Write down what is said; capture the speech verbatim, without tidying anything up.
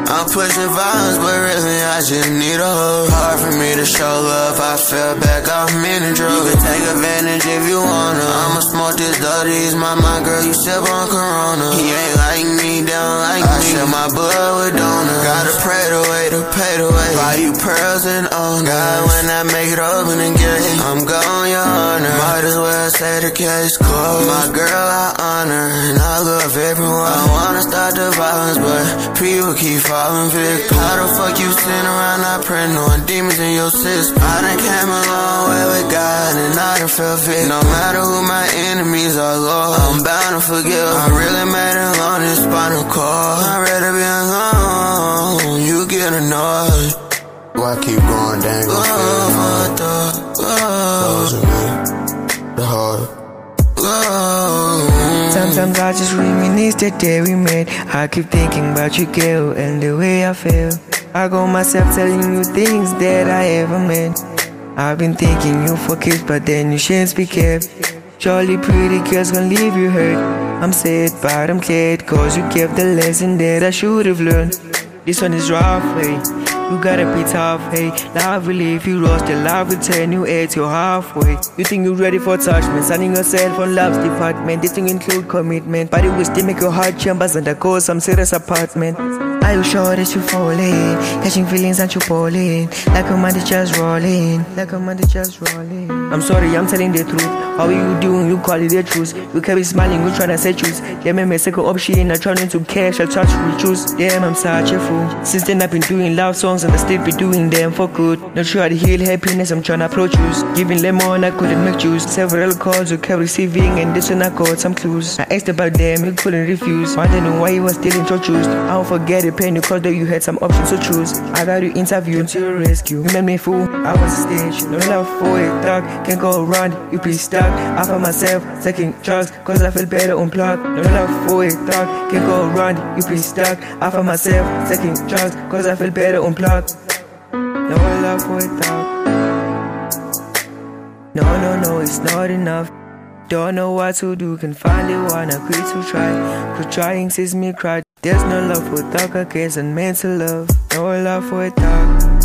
I'm pushing violence, but really I just need a hug. Hard for me to show love, I fell back off many drugs. You can take advantage if you wanna. I'ma smoke this dirty, my mind, girl, you sip on Corona. He ain't like me, they don't like I me. I share my blood with donors. Gotta pray the way to pay the way. Buy you pearls and honor. God, when I make it open again, I'm gone, your honor. Might as well say the case closed. My girl, I honor, and I love everyone. I wanna start the violence, but people keep falling victim. How the fuck you sitting around not praying, knowing demons in your system? I done came a long way with God, and I done felt fit. No matter who my enemies are, Lord, I'm bound to forgive. I really made it along this spinal cord. I'd rather be alone, you get annoyed. Why keep going, dang, gon' feel the the heart. Sometimes I just reminisce the day we met. I keep thinking about you, girl, and the way I feel. I got myself telling you things that I ever meant. I've been thinking you for kids, but then you shouldn't be kept. Surely pretty girls gon' leave you hurt. I'm sad, but I'm glad, cause you kept the lesson that I should've learned. This one is rough, hey. You gotta be tough, hey. Love will leave you lost, your love will turn you at your halfway. You think you're ready for attachment, signing yourself on love's department. This thing include commitment, but it will still make your heart chambers undergo some serious apartment. Are you sure that you falling? Catching feelings and you falling, like a man just rolling, like a man just rolling. I'm sorry, I'm telling the truth. How are you doing? You call it the truth. You kept smiling, you tryna say choose. Yeah, me, me second option, not trying to cash, I try to choose. Damn, I'm such a fool. Since then I've been doing love songs and I still be doing them for good. Not sure how to heal happiness, I'm tryna produce. Giving lemon, I couldn't make juice. Several calls you kept receiving, and this one I got some clues. I asked about them, you couldn't refuse. Wondering why you was still introduced. I don't forget it, pain, because though you had some options to choose. I got you interviewed to your rescue. You made me fool, I was a stage. No love for it, dog. Can't go around, you be stuck. I found myself taking drugs, cause I feel better unplugged. No love for it, dog. Can't go around, you be stuck. I found myself taking drugs, cause I feel better unplugged. No love for it, dog. No, no, no, it's not enough. Don't know what to do, can find it, wanna quit to try. Could trying sees me cry. There's no love for dog, I guess, and mental love. No love for a dog.